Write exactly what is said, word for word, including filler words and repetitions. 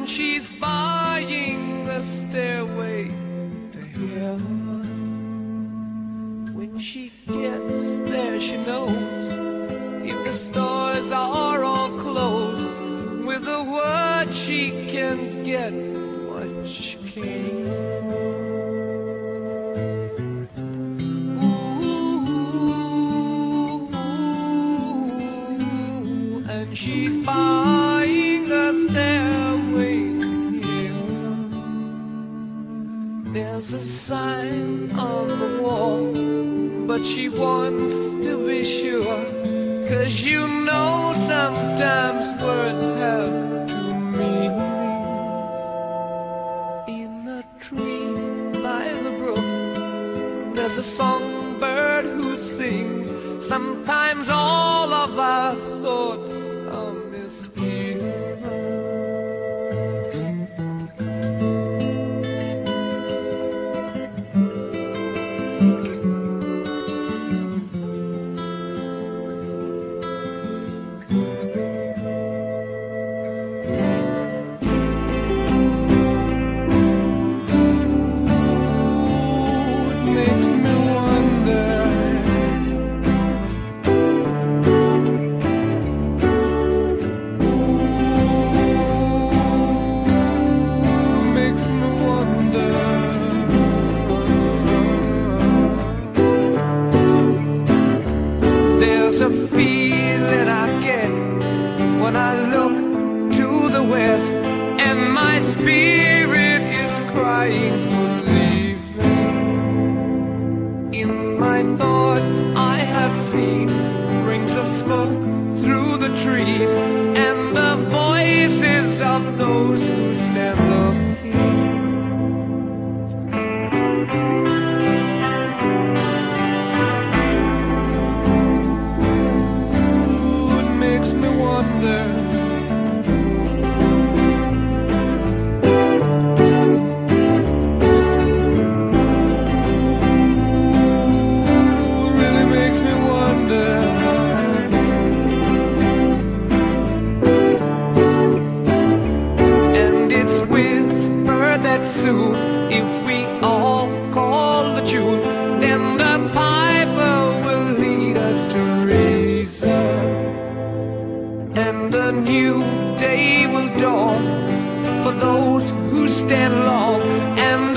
and she's buying the stairway to heaven. When she gets there, she knows if the stores are all closed, with a word she can get what she came for. Ooh, and she's buying the stairway to heaven. There's a sign on the wall, but she wants to be sure, 'cause you know sometimes words have two meanings. In a tree by the brook, there's a songbird who sings. Sometimes all of our thoughts are misgiven. There's a feeling I get when I look to the west, and my spirit is crying for leaving. In my thoughts I have seen rings of smoke through the trees, and the voices of those who stand looking. Soon, if we all call the tune, then the piper will lead us to reason, and a new day will dawn for those who stand long, and